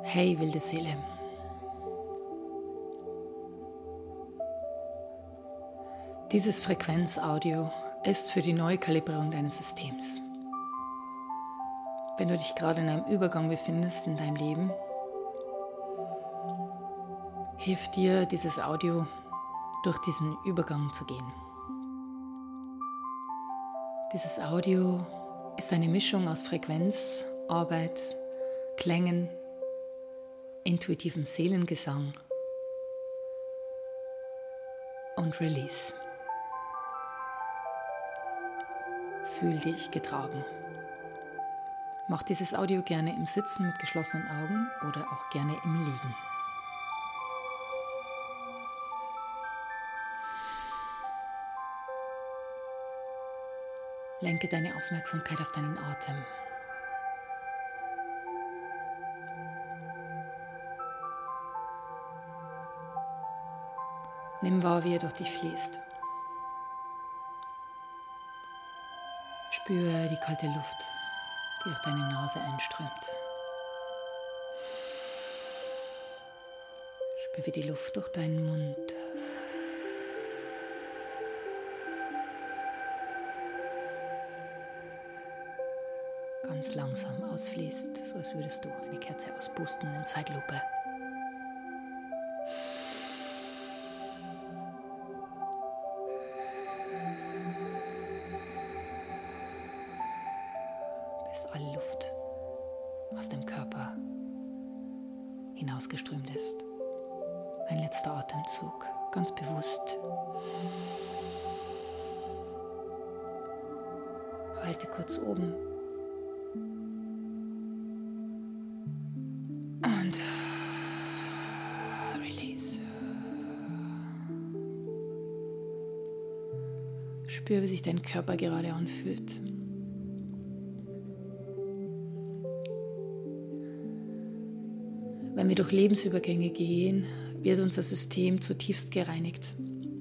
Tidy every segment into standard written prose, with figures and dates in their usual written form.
Hey, wilde Seele. Dieses Frequenzaudio ist für die Neukalibrierung deines Systems. Wenn du dich gerade in einem Übergang befindest in deinem Leben, hilft dir dieses Audio, durch diesen Übergang zu gehen. Dieses Audio ist eine Mischung aus Frequenz, Arbeit, Klängen, intuitivem Seelengesang und Release. Fühl dich getragen. Mach dieses Audio gerne im Sitzen mit geschlossenen Augen oder auch gerne im Liegen. Lenke deine Aufmerksamkeit auf deinen Atem. Nimm wahr, wie er durch dich fließt. Spüre die kalte Luft, die durch deine Nase einströmt. Spüre, wie die Luft durch deinen Mund ganz langsam ausfließt, so als würdest du eine Kerze auspusten in Zeitlupe. Bis alle Luft aus dem Körper hinausgeströmt ist. Ein letzter Atemzug, ganz bewusst. Halte kurz oben. Und release. Spür, wie sich dein Körper gerade anfühlt. Wenn wir durch Lebensübergänge gehen, wird unser System zutiefst gereinigt.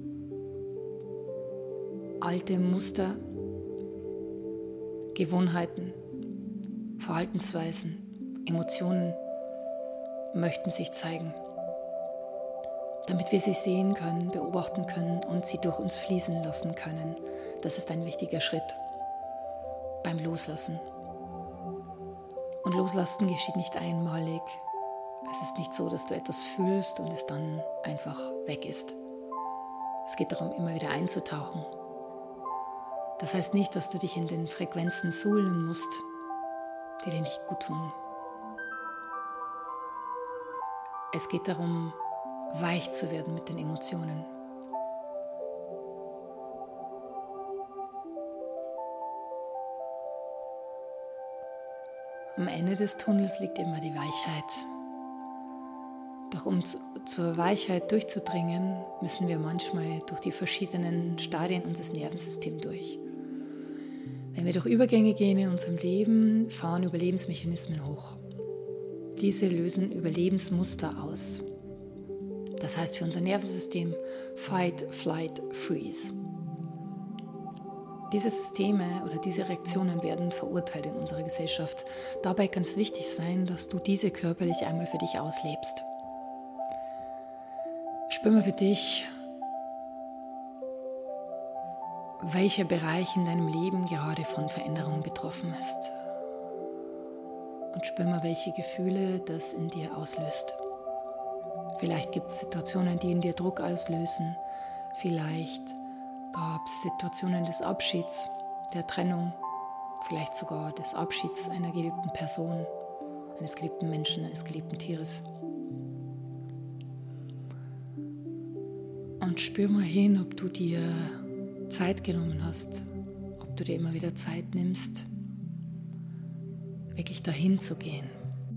Alte Muster, Gewohnheiten, Verhaltensweisen, Emotionen möchten sich zeigen, damit wir sie sehen können, beobachten können und sie durch uns fließen lassen können. Das ist ein wichtiger Schritt beim Loslassen. Und Loslassen geschieht nicht einmalig. Es ist nicht so, dass du etwas fühlst und es dann einfach weg ist. Es geht darum, immer wieder einzutauchen. Das heißt nicht, dass du dich in den Frequenzen suhlen musst, die dir nicht gut tun. Es geht darum, weich zu werden mit den Emotionen. Am Ende des Tunnels liegt immer die Weichheit. Doch um zur Weichheit durchzudringen, müssen wir manchmal durch die verschiedenen Stadien unseres Nervensystems durch. Wenn wir durch Übergänge gehen in unserem Leben, fahren Überlebensmechanismen hoch. Diese lösen Überlebensmuster aus. Das heißt für unser Nervensystem Fight, Flight, Freeze. Diese Systeme oder diese Reaktionen werden verurteilt in unserer Gesellschaft. Dabei kann es wichtig sein, dass du diese körperlich einmal für dich auslebst. Spür mal für dich, welcher Bereich in deinem Leben gerade von Veränderungen betroffen ist. Und spür mal, welche Gefühle das in dir auslöst. Vielleicht gibt es Situationen, die in dir Druck auslösen. Vielleicht gab es Situationen des Abschieds, der Trennung. Vielleicht sogar des Abschieds einer geliebten Person, eines geliebten Menschen, eines geliebten Tieres. Und spür mal hin, ob du dir Zeit genommen hast, ob du dir immer wieder Zeit nimmst, wirklich dahin zu gehen.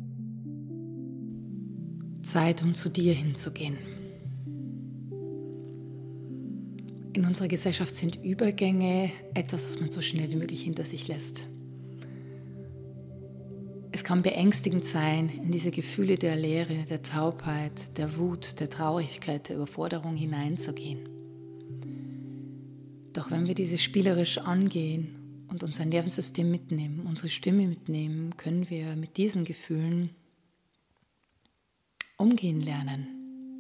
Zeit, um zu dir hinzugehen. In unserer Gesellschaft sind Übergänge etwas, was man so schnell wie möglich hinter sich lässt. Es kann beängstigend sein, in diese Gefühle der Leere, der Taubheit, der Wut, der Traurigkeit, der Überforderung hineinzugehen. Doch wenn wir diese spielerisch angehen und unser Nervensystem mitnehmen, unsere Stimme mitnehmen, können wir mit diesen Gefühlen umgehen lernen.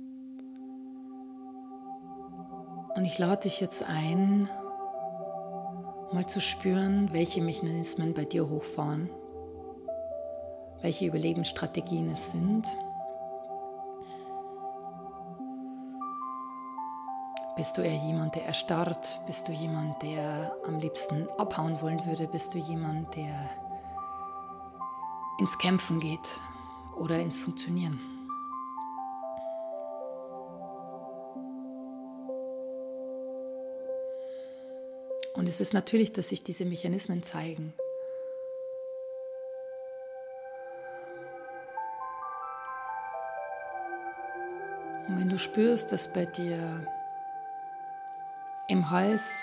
Und ich lade dich jetzt ein, mal zu spüren, welche Mechanismen bei dir hochfahren, welche Überlebensstrategien es sind. Bist du eher jemand, der erstarrt? Bist du jemand, der am liebsten abhauen wollen würde? Bist du jemand, der ins Kämpfen geht oder ins Funktionieren? Und es ist natürlich, dass sich diese Mechanismen zeigen. Und wenn du spürst, dass bei dir im Hals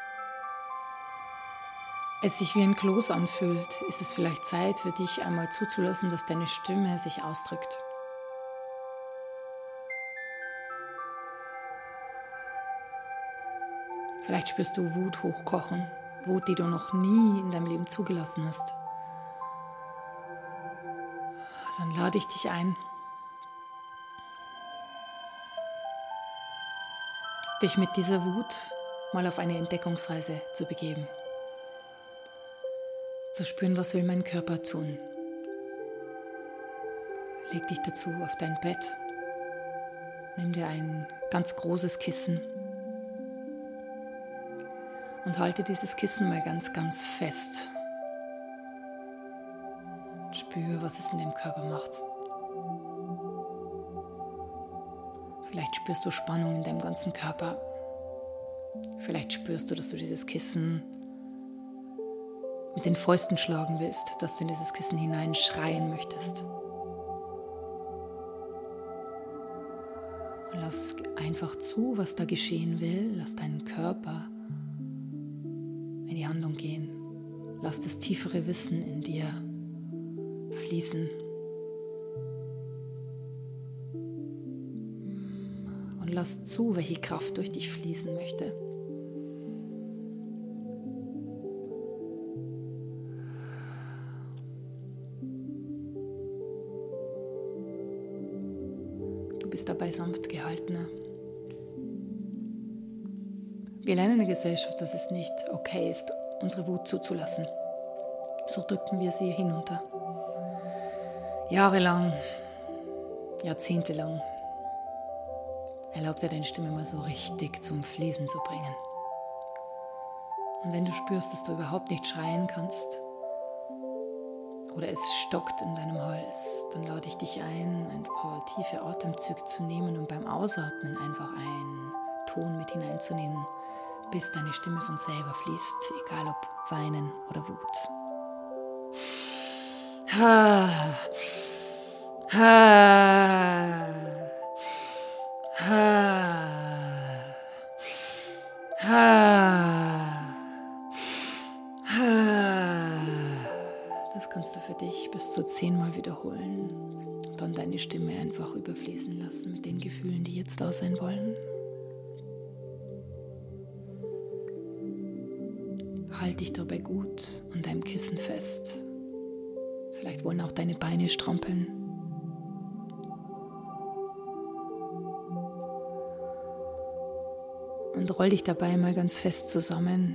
es sich wie ein Kloß anfühlt, ist es vielleicht Zeit für dich einmal zuzulassen, dass deine Stimme sich ausdrückt. Vielleicht spürst du Wut hochkochen, Wut, die du noch nie in deinem Leben zugelassen hast. Dann lade ich dich ein, dich mit dieser Wut mal auf eine Entdeckungsreise zu begeben. Zu spüren, was will mein Körper tun. Leg dich dazu auf dein Bett. Nimm dir ein ganz großes Kissen und halte dieses Kissen mal ganz, ganz fest. Spür, was es in dem Körper macht. Vielleicht spürst du Spannung in deinem ganzen Körper. Vielleicht spürst du, dass du dieses Kissen mit den Fäusten schlagen willst, dass du in dieses Kissen hineinschreien möchtest. Und lass einfach zu, was da geschehen will. Lass deinen Körper in die Handlung gehen. Lass das tiefere Wissen in dir fließen. Und lass zu, welche Kraft durch dich fließen möchte. Du bist dabei sanft gehaltener. Wir lernen in der Gesellschaft, dass es nicht okay ist, unsere Wut zuzulassen. So drücken wir sie hinunter. Jahrelang, jahrzehntelang. Erlaub dir, deine Stimme mal so richtig zum Fließen zu bringen. Und wenn du spürst, dass du überhaupt nicht schreien kannst oder es stockt in deinem Hals, dann lade ich dich ein paar tiefe Atemzüge zu nehmen und beim Ausatmen einfach einen Ton mit hineinzunehmen, bis deine Stimme von selber fließt, egal ob Weinen oder Wut. Ha, ha, ha, ha, ha. Das kannst du für dich bis zu 10-mal wiederholen und dann deine Stimme einfach überfließen lassen mit den Gefühlen, die jetzt da sein wollen. Halt dich dabei gut an deinem Kissen fest. Vielleicht wollen auch deine Beine strampeln. Und roll dich dabei mal ganz fest zusammen.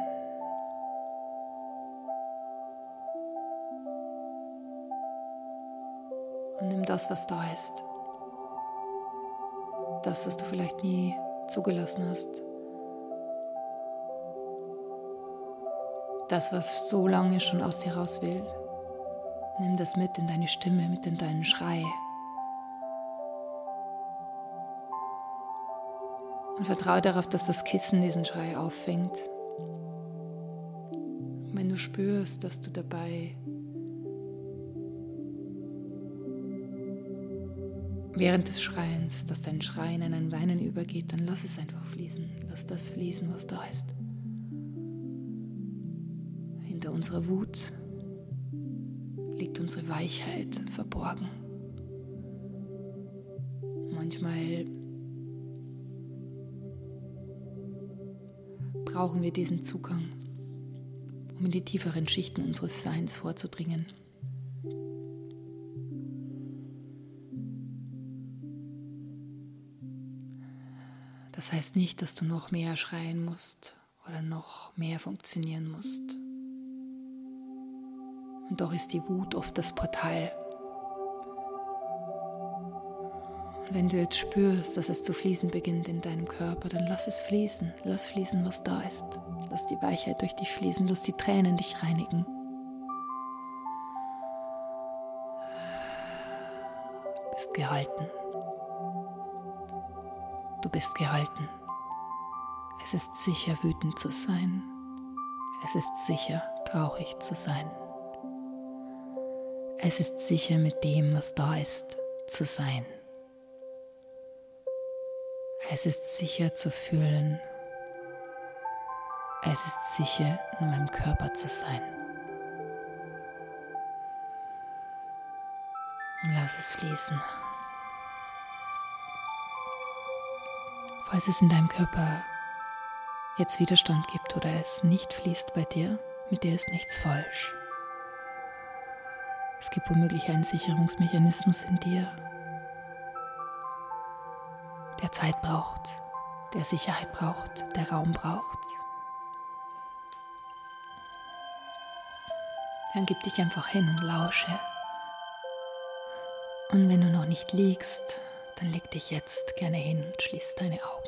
Und nimm das, was da ist. Das, was du vielleicht nie zugelassen hast. Das, was so lange schon aus dir raus will. Nimm das mit in deine Stimme, mit in deinen Schrei. Und vertraue darauf, dass das Kissen diesen Schrei auffängt. Und wenn du spürst, dass du dabei während des Schreiens, dass dein Schreien in ein Weinen übergeht, dann lass es einfach fließen. Lass das fließen, was da ist. Hinter unserer Wut liegt unsere Weichheit verborgen. Manchmal brauchen wir diesen Zugang, um in die tieferen Schichten unseres Seins vorzudringen. Das heißt nicht, dass du noch mehr schreien musst oder noch mehr funktionieren musst. Und doch ist die Wut oft das Portal. Und wenn du jetzt spürst, dass es zu fließen beginnt in deinem Körper, dann lass es fließen. Lass fließen, was da ist. Lass die Weichheit durch dich fließen. Lass die Tränen dich reinigen. Du bist gehalten. Du bist gehalten. Es ist sicher, wütend zu sein. Es ist sicher, traurig zu sein. Es ist sicher, mit dem, was da ist, zu sein. Es ist sicher zu fühlen. Es ist sicher, in meinem Körper zu sein. Und lass es fließen. Falls es in deinem Körper jetzt Widerstand gibt oder es nicht fließt bei dir, mit dir ist nichts falsch. Es gibt womöglich einen Sicherungsmechanismus in dir, der Zeit braucht, der Sicherheit braucht, der Raum braucht. Dann gib dich einfach hin und lausche. Und wenn du noch nicht liegst, dann leg dich jetzt gerne hin und schließ deine Augen.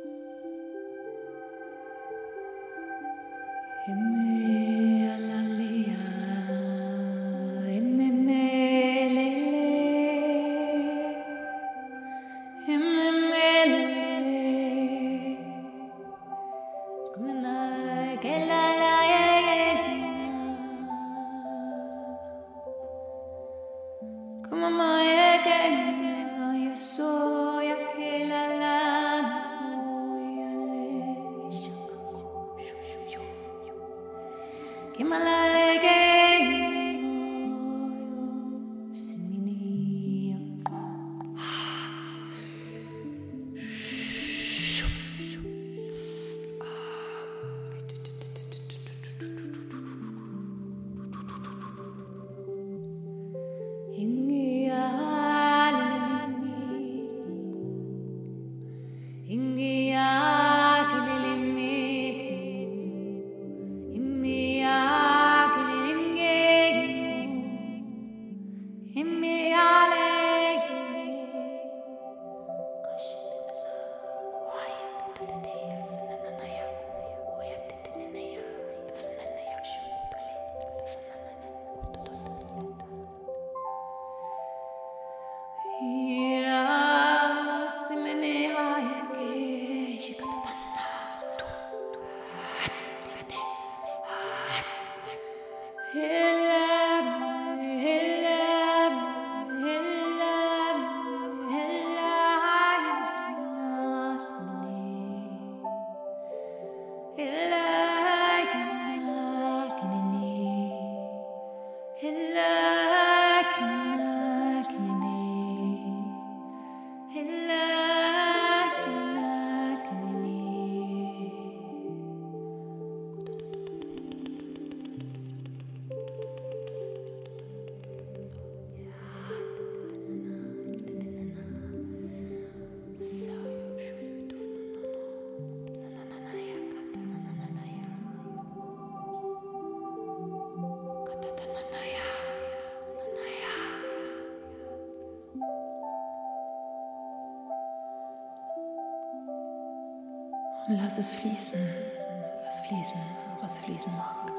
Und lass es fließen. Lass fließen, was fließen mag.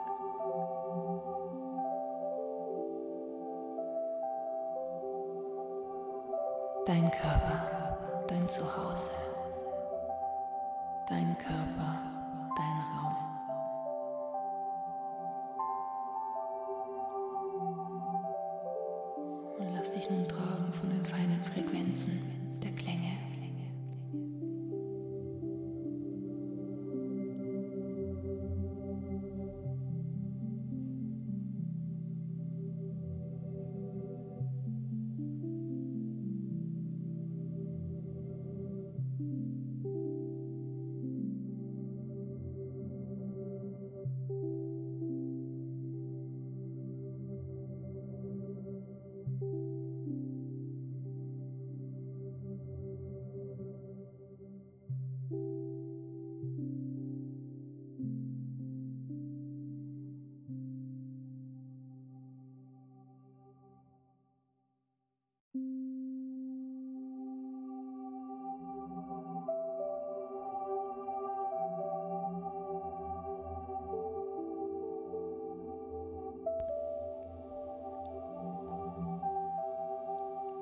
Dein Körper, dein Zuhause. Dein Körper, dein Raum. Und lass dich nun tragen von den feinen Frequenzen der Klänge.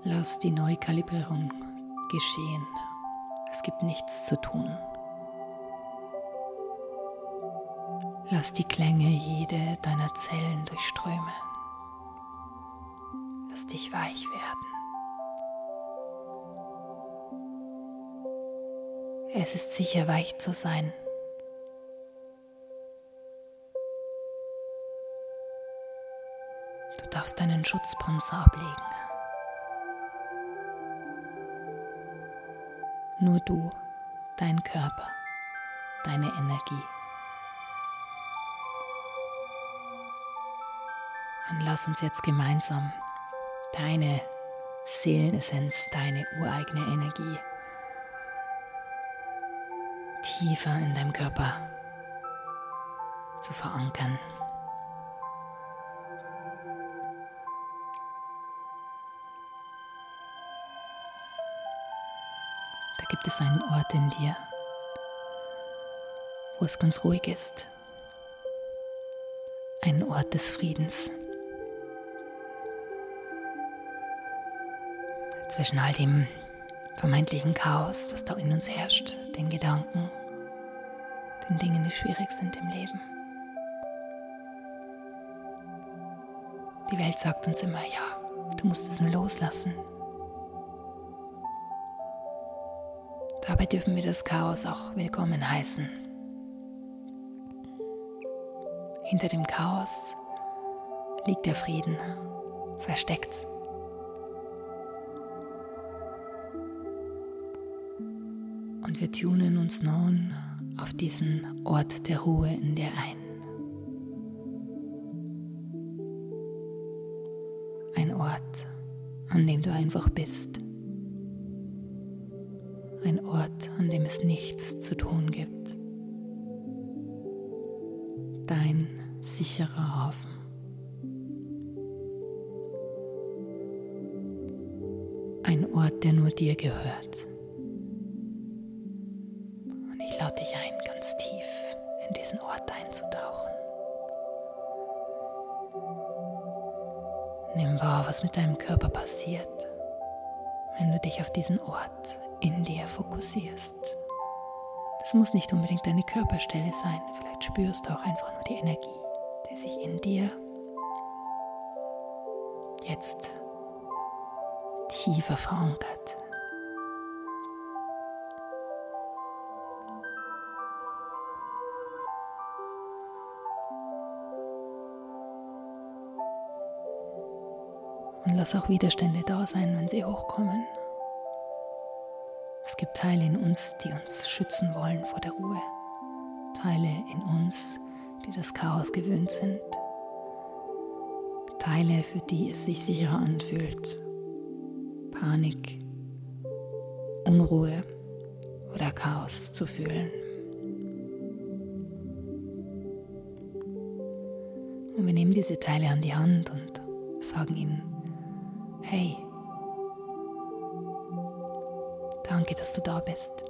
Lass die Neukalibrierung geschehen. Es gibt nichts zu tun. Lass die Klänge jede deiner Zellen durchströmen. Lass dich weich werden. Es ist sicher, weich zu sein. Du darfst deinen Schutzpanzer ablegen. Nur du, dein Körper, deine Energie. Und lass uns jetzt gemeinsam deine Seelenessenz, deine ureigene Energie tiefer in deinem Körper zu verankern. Da gibt es einen Ort in dir, wo es ganz ruhig ist. Ein Ort des Friedens. Zwischen all dem vermeintlichen Chaos, das da in uns herrscht, den Gedanken, den Dingen, die schwierig sind im Leben. Die Welt sagt uns immer, ja, du musst es nur loslassen. Dabei dürfen wir das Chaos auch willkommen heißen. Hinter dem Chaos liegt der Frieden, versteckt. Und wir tunen uns nun auf diesen Ort der Ruhe in dir ein. Ein Ort, an dem du einfach bist. Ein Ort, an dem es nichts zu tun gibt. Dein sicherer Hafen. Ein Ort, der nur dir gehört. Und ich lade dich ein, ganz tief in diesen Ort einzutauchen. Nimm wahr, was mit deinem Körper passiert, wenn du dich auf diesen Ort in dir fokussierst. Das muss nicht unbedingt deine Körperstelle sein. Vielleicht spürst du auch einfach nur die Energie, die sich in dir jetzt tiefer verankert. Und lass auch Widerstände da sein, wenn sie hochkommen. Es gibt Teile in uns, die uns schützen wollen vor der Ruhe. Teile in uns, die das Chaos gewöhnt sind. Teile, für die es sich sicherer anfühlt. Panik, Unruhe oder Chaos zu fühlen. Und wir nehmen diese Teile an die Hand und sagen ihnen, hey, danke, dass du da bist.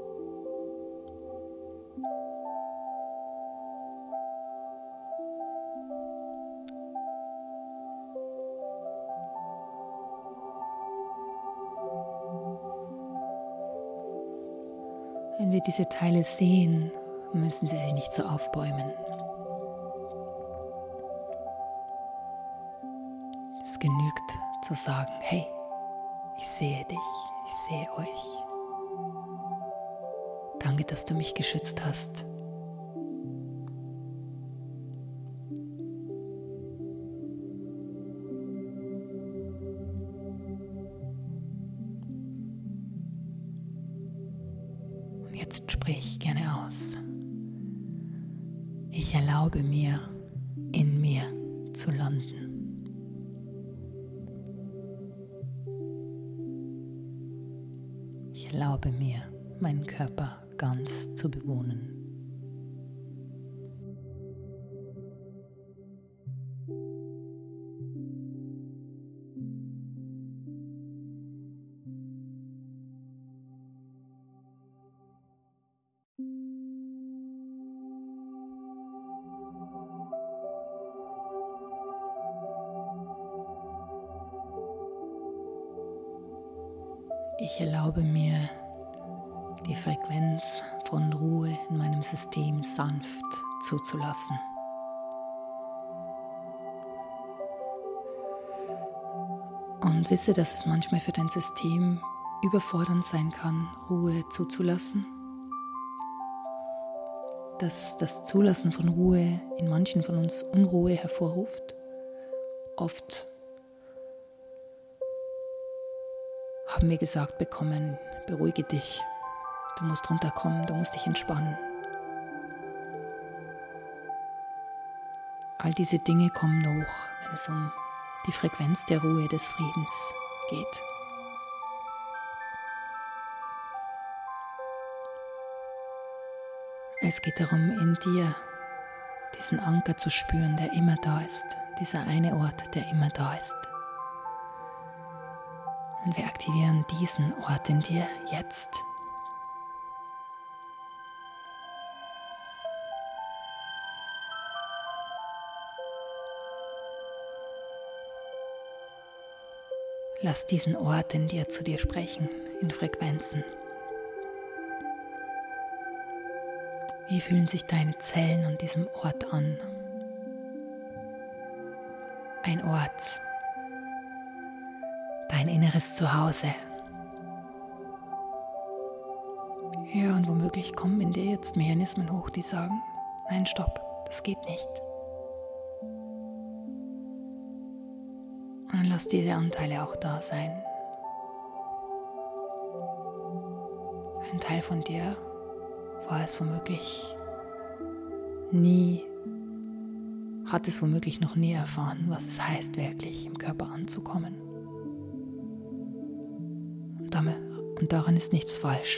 Wenn wir diese Teile sehen, müssen sie sich nicht so aufbäumen. Es genügt zu sagen, hey, ich sehe dich, ich sehe euch. Danke, dass du mich geschützt hast. Und jetzt sprich gerne aus. Ich erlaube mir, in mir zu landen. Ich erlaube mir, meinen Körper ganz zu bewohnen. Ich erlaube mir, die Frequenz von Ruhe in meinem System sanft zuzulassen. Und wisse, dass es manchmal für dein System überfordernd sein kann, Ruhe zuzulassen. Dass das Zulassen von Ruhe in manchen von uns Unruhe hervorruft. Oft haben wir gesagt bekommen, beruhige dich, du musst runterkommen, du musst dich entspannen. All diese Dinge kommen hoch, wenn es um die Frequenz der Ruhe, des Friedens geht. Es geht darum, in dir diesen Anker zu spüren, der immer da ist, dieser eine Ort, der immer da ist. Und wir aktivieren diesen Ort in dir jetzt. Lass diesen Ort in dir zu dir sprechen, in Frequenzen. Wie fühlen sich deine Zellen an diesem Ort an? Ein Ort, dein inneres Zuhause. Ja, und womöglich kommen in dir jetzt Mechanismen hoch, die sagen, nein, stopp, das geht nicht. Und dann lass diese Anteile auch da sein. Ein Teil von dir war es womöglich nie, hat es womöglich noch nie erfahren, was es heißt, wirklich im Körper anzukommen. Und daran ist nichts falsch.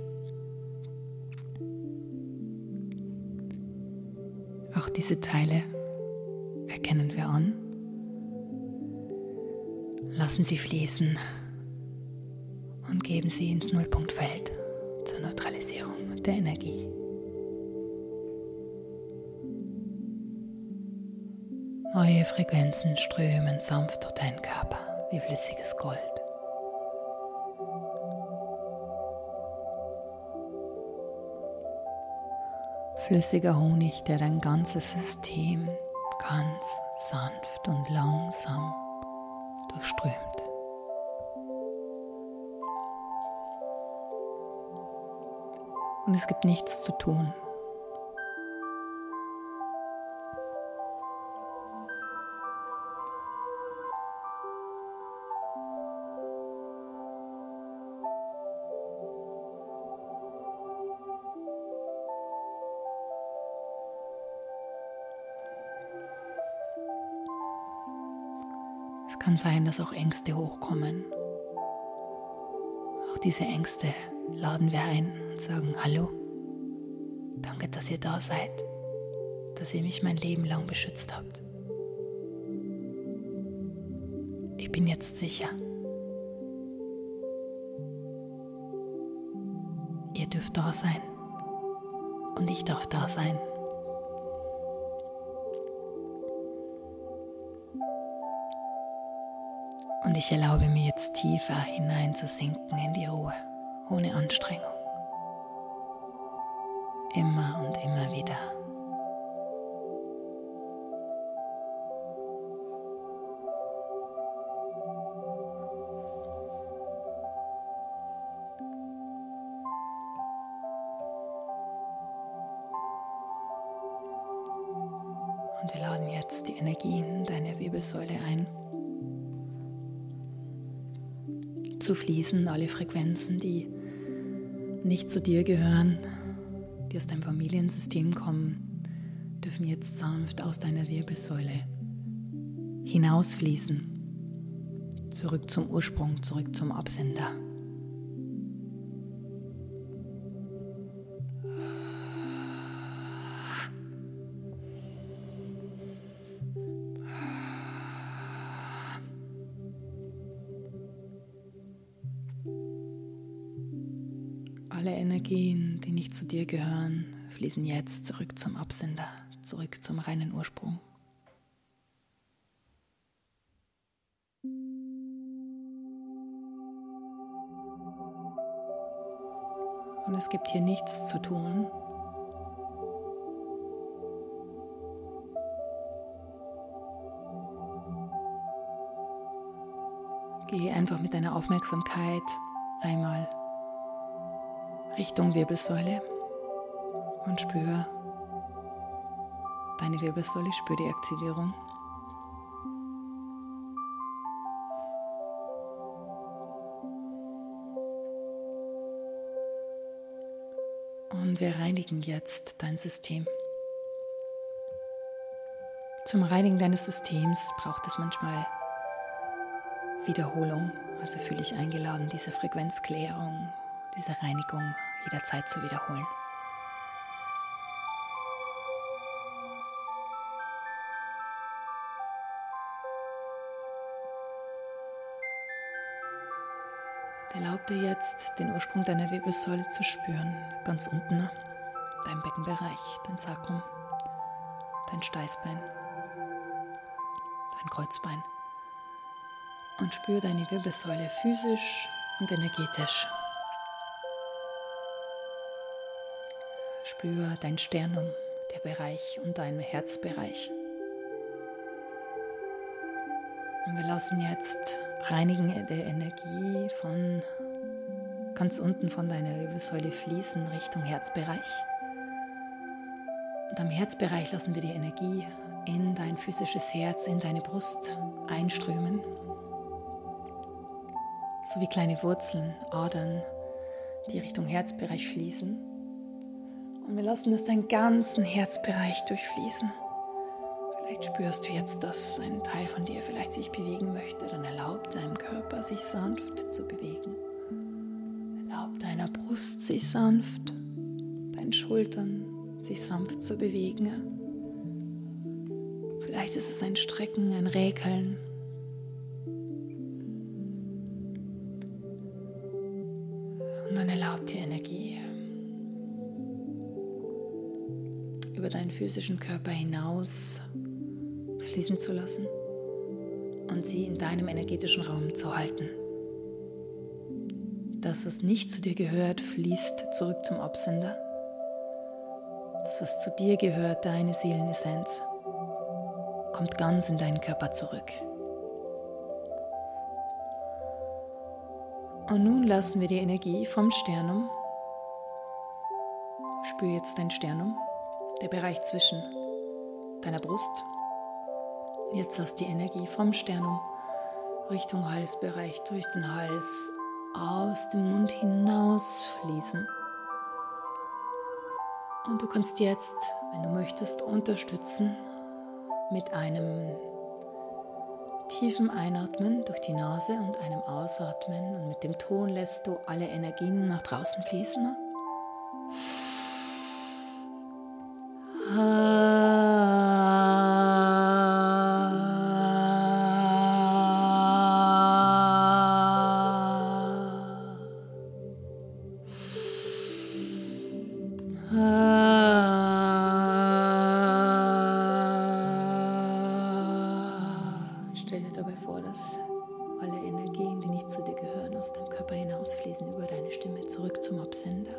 Auch diese Teile erkennen wir an, lassen sie fließen und geben sie ins Nullpunktfeld zur Neutralisierung der Energie. Neue Frequenzen strömen sanft durch deinen Körper wie flüssiges Gold. Flüssiger Honig, der dein ganzes System ganz sanft und langsam durchströmt. Und es gibt nichts zu tun. Es kann sein, dass auch Ängste hochkommen. Auch diese Ängste laden wir ein und sagen, hallo, danke, dass ihr da seid, dass ihr mich mein Leben lang beschützt habt. Ich bin jetzt sicher. Ihr dürft da sein und ich darf da sein. Und ich erlaube mir jetzt tiefer hineinzusinken in die Ruhe, ohne Anstrengung. Immer und immer wieder. Und wir laden jetzt die Energien deiner Wirbelsäule ein, zu fließen, alle Frequenzen, die nicht zu dir gehören, die aus deinem Familiensystem kommen, dürfen jetzt sanft aus deiner Wirbelsäule hinausfließen, zurück zum Ursprung, zurück zum Absender. Alle Energien, die nicht zu dir gehören, fließen jetzt zurück zum Absender, zurück zum reinen Ursprung. Und es gibt hier nichts zu tun. Gehe einfach mit deiner Aufmerksamkeit einmal Richtung Wirbelsäule und spür deine Wirbelsäule, spür die Aktivierung. Und wir reinigen jetzt dein System. Zum Reinigen deines Systems braucht es manchmal Wiederholung. Also fühle dich eingeladen, diese Frequenzklärung, diese Reinigung jederzeit zu wiederholen. Erlaub dir jetzt, den Ursprung deiner Wirbelsäule zu spüren, ganz unten, dein Beckenbereich, dein Sacrum, dein Steißbein, dein Kreuzbein. Und spür deine Wirbelsäule physisch und energetisch. Spür dein Sternum, der Bereich und dein Herzbereich. Und wir lassen jetzt reinigen der Energie von ganz unten von deiner Wirbelsäule fließen Richtung Herzbereich. Und am Herzbereich lassen wir die Energie in dein physisches Herz, in deine Brust einströmen. So wie kleine Wurzeln, Adern, die Richtung Herzbereich fließen. Und wir lassen es deinen ganzen Herzbereich durchfließen. Vielleicht spürst du jetzt, dass ein Teil von dir vielleicht sich bewegen möchte. Dann erlaub deinem Körper, sich sanft zu bewegen. Erlaub deiner Brust, sich sanft, deinen Schultern, sich sanft zu bewegen. Vielleicht ist es ein Strecken, ein Räkeln. Und dann erlaub dir Energie über deinen physischen Körper hinaus fließen zu lassen und sie in deinem energetischen Raum zu halten. Das, was nicht zu dir gehört, fließt zurück zum Absender. Das, was zu dir gehört, deine Seelenessenz, kommt ganz in deinen Körper zurück. Und nun lassen wir die Energie vom Sternum. Spür jetzt dein Sternum, der Bereich zwischen deiner Brust. Jetzt lass die Energie vom Sternum Richtung Halsbereich, durch den Hals, aus dem Mund hinaus fließen. Und du kannst jetzt, wenn du möchtest, unterstützen mit einem tiefen Einatmen durch die Nase und einem Ausatmen. Und mit dem Ton lässt du alle Energien nach draußen fließen. Stell dir dabei vor, dass alle Energien, die nicht zu dir gehören, aus deinem Körper hinausfließen über deine Stimme zurück zum Absender.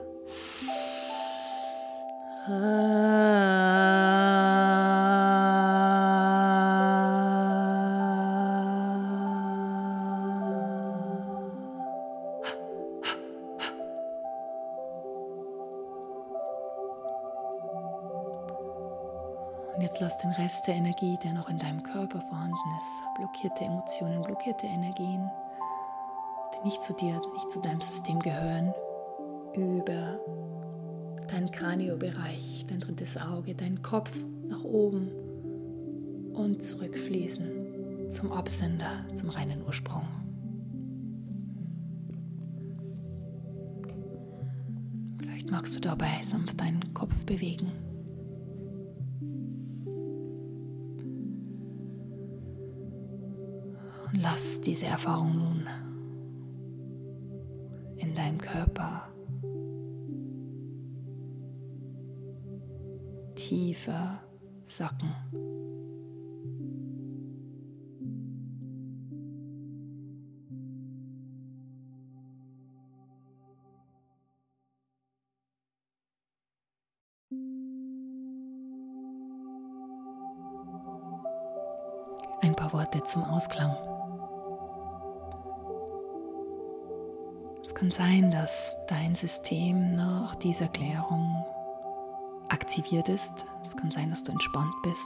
Und jetzt lass den Rest der Energie, der noch in deinem Körper vorhanden ist, blockierte Emotionen, blockierte Energien, die nicht zu dir, nicht zu deinem System gehören, über deinen Kraniobereich, dein drittes Auge, deinen Kopf nach oben und zurückfließen zum Absender, zum reinen Ursprung. Vielleicht magst du dabei sanft deinen Kopf bewegen. Und lass diese Erfahrung nun in deinem Körper tiefer sacken. ein paar Worte zum Ausklang. Es kann sein, dass dein System nach dieser Klärung aktiviert ist. Es kann sein, dass du entspannt bist.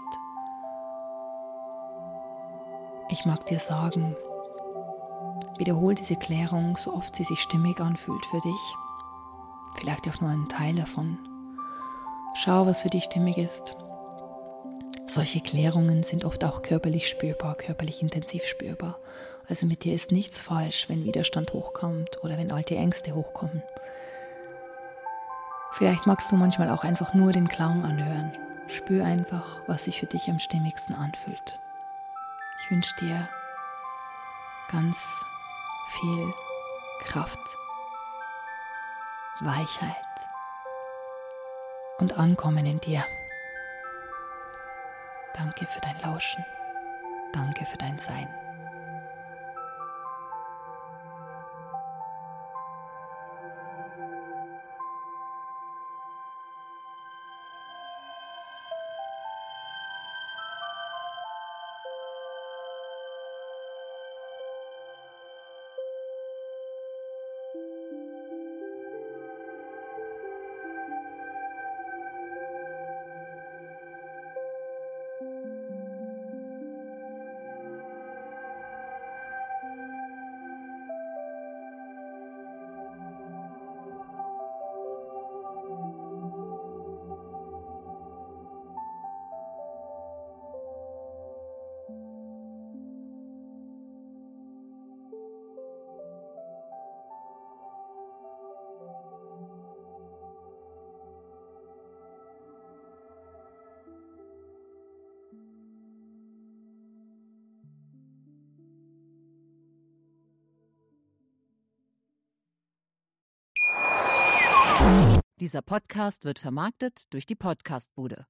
Ich mag dir sagen, wiederhol diese Klärung, so oft sie sich stimmig anfühlt für dich. Vielleicht auch nur ein Teil davon. Schau, was für dich stimmig ist. Solche Klärungen sind oft auch körperlich spürbar, körperlich intensiv spürbar. Also mit dir ist nichts falsch, wenn Widerstand hochkommt oder wenn alte Ängste hochkommen. Vielleicht magst du manchmal auch einfach nur den Klang anhören. Spür einfach, was sich für dich am stimmigsten anfühlt. Ich wünsche dir ganz viel Kraft, Weichheit und Ankommen in dir. Danke für dein Lauschen. Danke für dein Sein. Dieser Podcast wird vermarktet durch die Podcastbude.